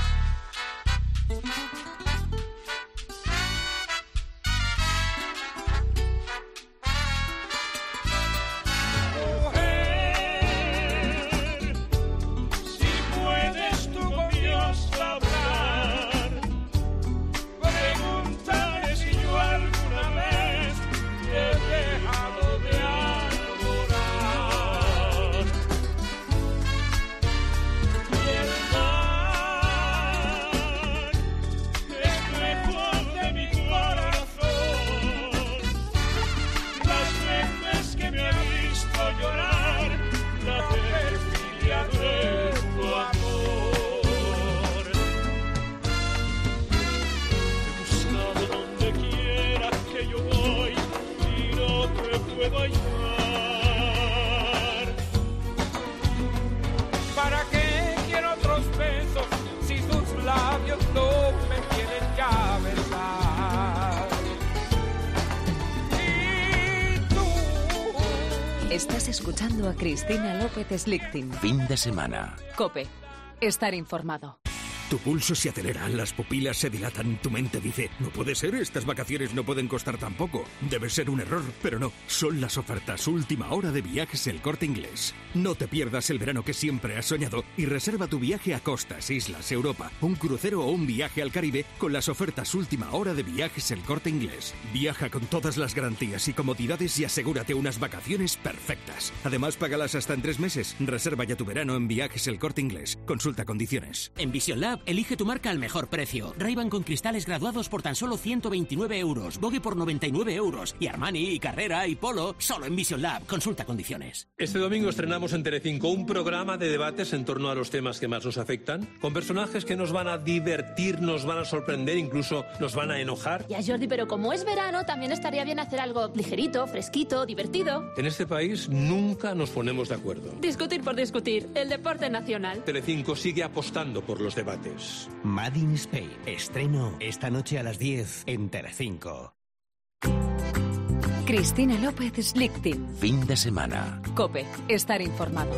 Estás escuchando a Cristina López Slichting. Fin de semana. COPE. Estar informado. Tu pulso se acelera, las pupilas se dilatan, tu mente dice, no puede ser, estas vacaciones no pueden costar tan poco. Debe ser un error, pero no, son las ofertas última hora de Viajes El Corte Inglés. No te pierdas el verano que siempre has soñado y reserva tu viaje a costas, islas, Europa, un crucero o un viaje al Caribe con las ofertas última hora de Viajes El Corte Inglés. Viaja con todas las garantías y comodidades y asegúrate unas vacaciones perfectas. Además, págalas hasta en 3 meses. Reserva ya tu verano en Viajes El Corte Inglés. Consulta condiciones. En Vision Lab, elige tu marca al mejor precio. Ray-Ban con cristales graduados por tan solo 129 euros. Vogue por 99 euros. Y Armani, y Carrera, y Polo, solo en Vision Lab. Consulta condiciones. Este domingo estrenamos en Telecinco un programa de debates en torno a los temas que más nos afectan, con personajes que nos van a divertir, nos van a sorprender, incluso nos van a enojar. Ya, Jordi, pero como es verano, también estaría bien hacer algo ligerito, fresquito, divertido. En este país nunca nos ponemos de acuerdo. Discutir por discutir, el deporte nacional. Telecinco sigue apostando por los debates. Made in Spain. Estreno esta noche a las 10 en Telecinco. Cristina López Slichting. Fin de semana. COPE. Estar informado.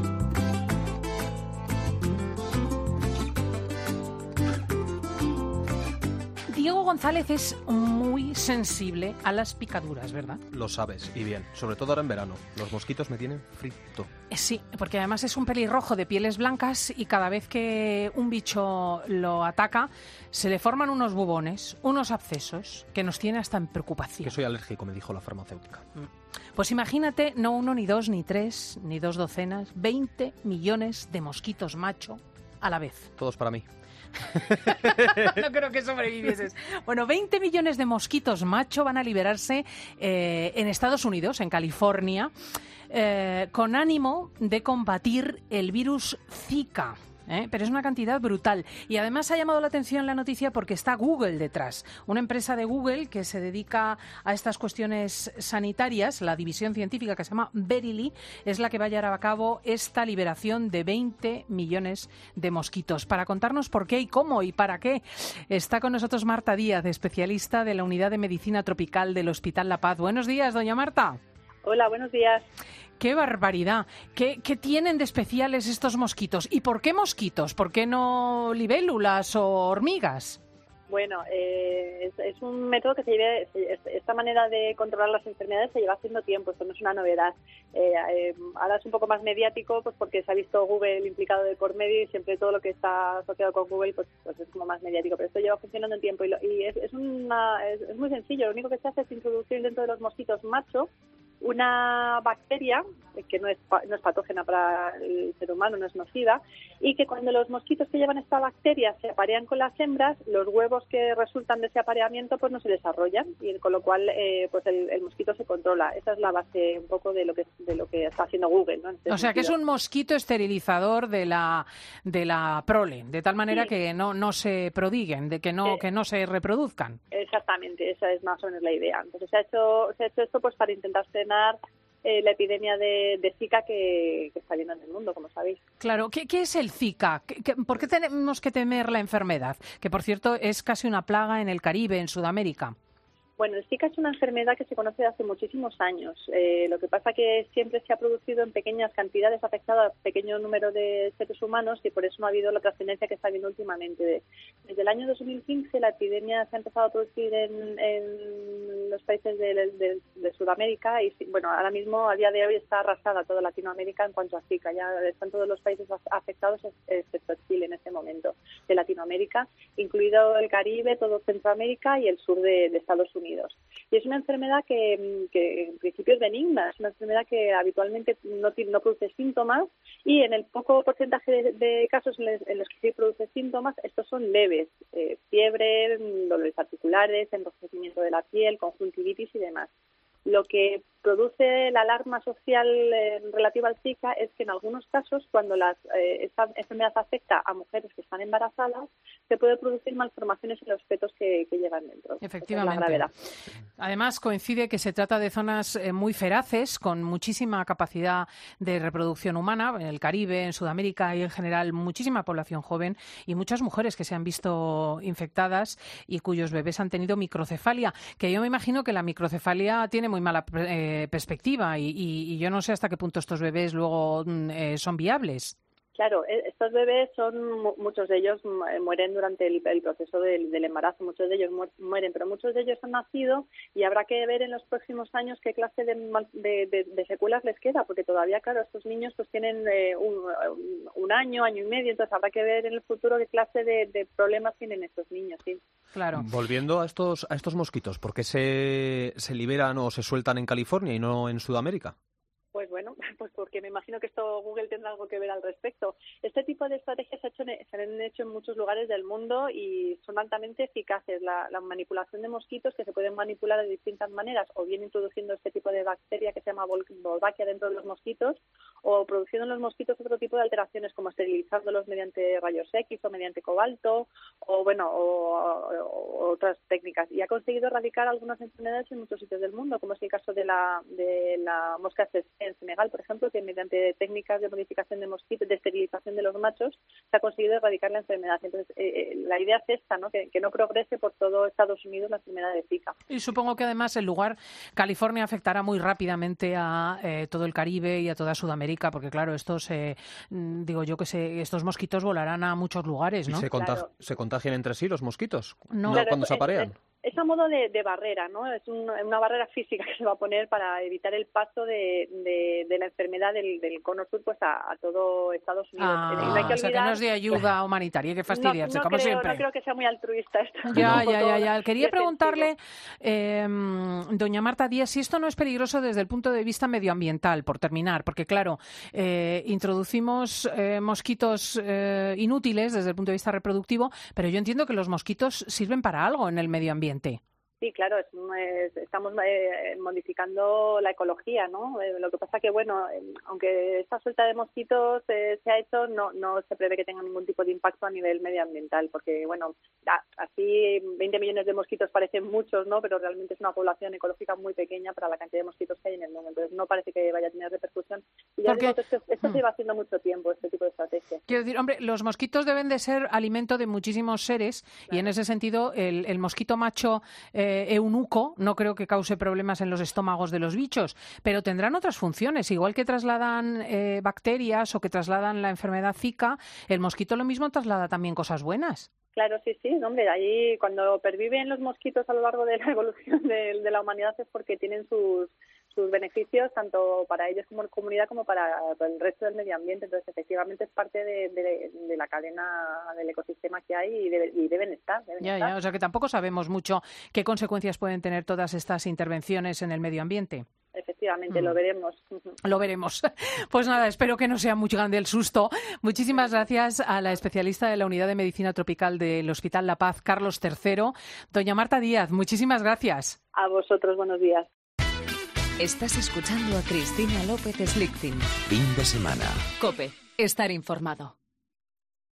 Diego González es muy sensible a las picaduras, ¿verdad? Lo sabes, y bien. Sobre todo ahora en verano. Los mosquitos me tienen frito. Sí, porque además es un pelirrojo de pieles blancas y cada vez que un bicho lo ataca se le forman unos bubones, unos abscesos, que nos tiene hasta en preocupación. Que soy alérgico, me dijo la farmacéutica. Pues imagínate, no 1, ni 2, ni 3, ni 2 docenas, 20 millones de mosquitos macho a la vez. Todos para mí. No creo que sobrevivieses. Bueno, 20 millones de mosquitos macho van a liberarse en Estados Unidos, en California, con ánimo de combatir el virus Zika. Pero es una cantidad brutal. Y además ha llamado la atención la noticia porque está Google detrás. Una empresa de Google que se dedica a estas cuestiones sanitarias, la división científica que se llama Verily, es la que va a llevar a cabo esta liberación de 20 millones de mosquitos. Para contarnos por qué y cómo y para qué, está con nosotros Marta Díaz, especialista de la Unidad de Medicina Tropical del Hospital La Paz. Buenos días, doña Marta. Hola, buenos días. ¡Qué barbaridad! ¿Qué tienen de especiales estos mosquitos? ¿Y por qué mosquitos? ¿Por qué no libélulas o hormigas? Bueno, es un método que esta manera de controlar las enfermedades se lleva haciendo tiempo, esto no es una novedad. Ahora es un poco más mediático pues porque se ha visto Google implicado de por medio y siempre todo lo que está asociado con Google pues es como más mediático, pero esto lleva funcionando en tiempo y es muy sencillo. Lo único que se hace es introducir dentro de los mosquitos macho una bacteria que no es patógena para el ser humano, no es nociva, y que cuando los mosquitos que llevan esta bacteria se aparean con las hembras, los huevos que resultan de ese apareamiento pues no se desarrollan, y con lo cual pues el mosquito se controla. Esa es la base un poco de lo que está haciendo Google, ¿no? O sea, que es un mosquito esterilizador de la prole, de tal manera que no se prodiguen, de que no se reproduzcan. Exactamente, esa es más o menos la idea. Entonces se ha hecho esto pues para intentar frenar la epidemia de Zika que está viendo en el mundo, como sabéis. Claro, ¿qué es el Zika? ¿Por qué tenemos que temer la enfermedad? Que, por cierto, es casi una plaga en el Caribe, en Sudamérica. Bueno, el Zika es una enfermedad que se conoce desde hace muchísimos años. Lo que pasa que siempre se ha producido en pequeñas cantidades, ha afectado a pequeño número de seres humanos y por eso no ha habido la trascendencia que está habiendo últimamente. Desde el año 2015 la epidemia se ha empezado a producir en los países de Sudamérica y, bueno, ahora mismo, a día de hoy, está arrasada toda Latinoamérica en cuanto a Zika. Ya están todos los países afectados, excepto Chile en este momento, de Latinoamérica, incluido el Caribe, todo Centroamérica y el sur de Estados Unidos. Y es una enfermedad que en principio es benigna, es una enfermedad que habitualmente no produce síntomas y en el poco porcentaje de casos en los que sí produce síntomas, estos son leves, fiebre, dolores articulares, enrojecimiento de la piel, conjuntivitis y demás. Lo que produce la alarma social relativa al Zika es que en algunos casos, cuando esta enfermedad afecta a mujeres que están embarazadas, se puede producir malformaciones en los fetos que llevan dentro. Efectivamente. Es la gravedad. Además, coincide que se trata de zonas muy feraces, con muchísima capacidad de reproducción humana. En el Caribe, en Sudamérica y en general muchísima población joven y muchas mujeres que se han visto infectadas y cuyos bebés han tenido microcefalia, que yo me imagino que la microcefalia tiene muy mala perspectiva y yo no sé hasta qué punto estos bebés luego son viables. Claro, estos bebés muchos de ellos mueren durante el proceso del embarazo, muchos de ellos mueren, pero muchos de ellos han nacido y habrá que ver en los próximos años qué clase de secuelas les queda, porque todavía, claro, estos niños pues tienen un año y medio, entonces habrá que ver en el futuro qué clase de problemas tienen estos niños, sí. Claro. Volviendo a estos mosquitos, ¿por qué se liberan o se sueltan en California y no en Sudamérica? Pues bueno, pues porque me imagino que esto Google tendrá algo que ver al respecto. Este tipo de estrategias se han hecho en muchos lugares del mundo y son altamente eficaces. La manipulación de mosquitos, que se pueden manipular de distintas maneras, o bien introduciendo este tipo de bacteria que se llama Wolbachia dentro de los mosquitos, o produciendo en los mosquitos otro tipo de alteraciones, como esterilizándolos mediante rayos X o mediante cobalto, o otras técnicas. Y ha conseguido erradicar algunas enfermedades en muchos sitios del mundo, como es el caso de la mosca en Senegal, por ejemplo, que mediante técnicas de modificación de mosquitos, de esterilización de los machos, se ha conseguido erradicar la enfermedad. Entonces, la idea es esta, ¿no? Que no progrese por todo Estados Unidos la enfermedad de Zika. Y supongo que además el lugar, California, afectará muy rápidamente a todo el Caribe y a toda Sudamérica, porque claro, estos mosquitos volarán a muchos lugares, ¿no? ¿Y se contagian entre sí los mosquitos? No. Claro, cuando se aparean. Es a modo de barrera, ¿no? Es una barrera física que se va a poner para evitar el paso de la enfermedad del cono sur pues a todo Estados Unidos. O sea, que no es de ayuda humanitaria, hay que fastidiarse, como siempre. No creo que sea muy altruista esto. Ya. Quería preguntarle, doña Marta Díaz, si esto no es peligroso desde el punto de vista medioambiental, por terminar, porque claro, introducimos mosquitos inútiles desde el punto de vista reproductivo, pero yo entiendo que los mosquitos sirven para algo en el medio ambiente. Sí, claro, estamos modificando la ecología, ¿no? Lo que pasa que, bueno, aunque esta suelta de mosquitos se ha hecho, no se prevé que tenga ningún tipo de impacto a nivel medioambiental, porque, bueno, así 20 millones de mosquitos parecen muchos, ¿no? Pero realmente es una población ecológica muy pequeña para la cantidad de mosquitos que hay en el mundo, entonces no parece que vaya a tener repercusión. Y ya digo que esto se lleva haciendo mucho tiempo, este tipo de estrategias. Quiero decir, hombre, los mosquitos deben de ser alimento de muchísimos seres, claro. Y en ese sentido el mosquito macho eunuco no creo que cause problemas en los estómagos de los bichos, pero tendrán otras funciones, igual que trasladan bacterias o que trasladan la enfermedad Zika, el mosquito lo mismo traslada también cosas buenas. Claro, sí, hombre, ahí cuando perviven los mosquitos a lo largo de la evolución de la humanidad es porque tienen sus beneficios tanto para ellos como comunidad como para el resto del medio ambiente. Entonces, efectivamente, es parte de la cadena del ecosistema que hay y deben estar. Ya, o sea que tampoco sabemos mucho qué consecuencias pueden tener todas estas intervenciones en el medio ambiente. Efectivamente, lo veremos. Lo veremos. Pues nada, espero que no sea muy grande el susto. Muchísimas gracias a la especialista de la Unidad de Medicina Tropical del Hospital La Paz, Carlos III. Doña Marta Díaz, muchísimas gracias. A vosotros, buenos días. Estás escuchando a Cristina López Slichting. Fin de semana. COPE. Estar informado.